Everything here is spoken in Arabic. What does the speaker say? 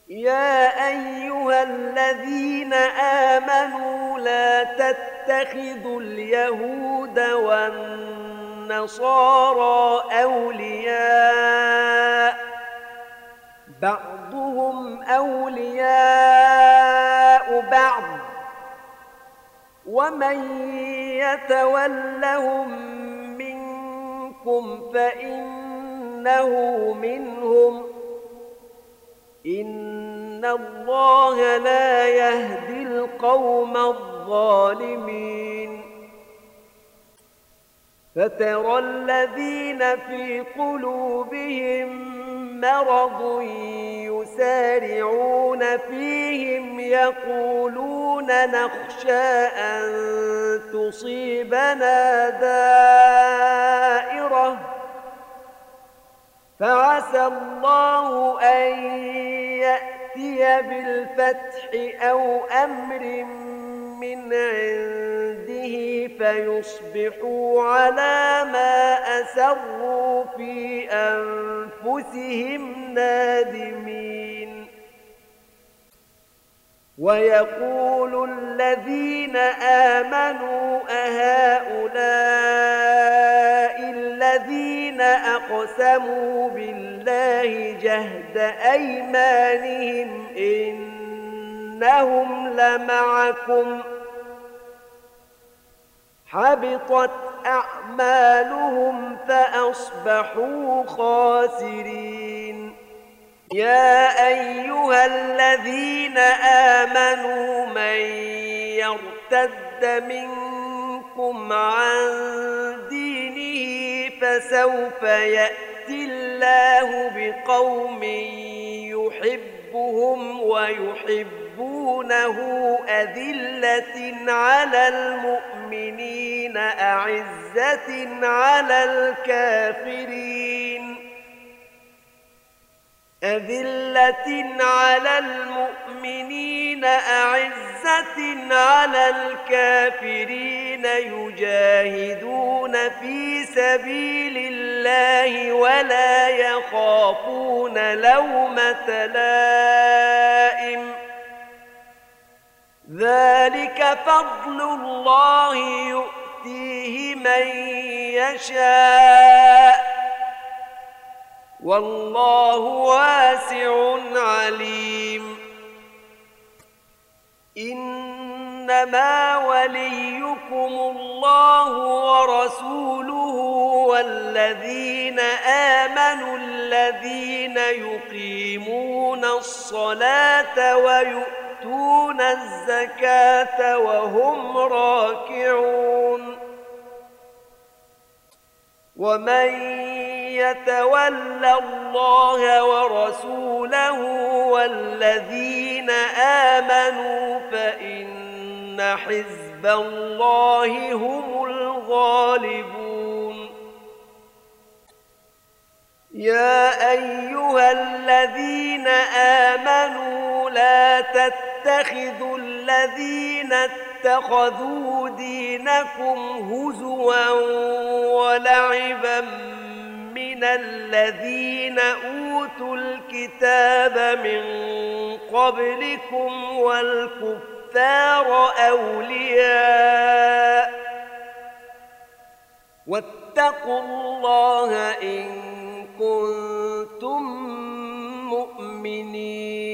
يا أيها الذين آمنوا لا تتخذوا اليهود والنصارى أولياء بعضهم أولياء بعض ومن يتولهم منكم فإنه منهم إن الله لا يهدي القوم الظالمين فترى الذين في قلوبهم مرض يسارعون فيهم يقولون نخشى أن تصيبنا دائرة فعسى الله أن يأتي بالفتح أو أمر من عنده فيصبحوا على ما أسروا في أنفسهم نادمين ويقول الذين آمنوا أهؤلاء الذين أقسموا بالله جهد أيمانهم إنهم لمعكم حبطت أعمالهم فأصبحوا خاسرين يا أيها الذين آمنوا من يرتد منكم عن دينه فسوف يأتي الله بقوم يحبهم ويحبونه أذلة على المؤمنين أعزة على الكافرين أذلة على المؤمنين أعزة على الكافرين يجاهدون في سبيل الله ولا يخافون لومة لائم ذلك فضل الله يؤتيه من يشاء والله واسع عليم إنما وليكم الله ورسوله والذين آمنوا الذين يقيمون الصلاة ويؤتون الزكاة وهم راكعون ومن يتولى الله ورسوله والذين آمنوا فإن حزب الله هم الغالبون يا أيها الذين آمنوا لا تتخذوا الذين اتخذوا دينكم هزوا ولعبا من الذين أوتوا الكتاب من قبلكم والكفار أولياء واتقوا الله إن كنتم مؤمنين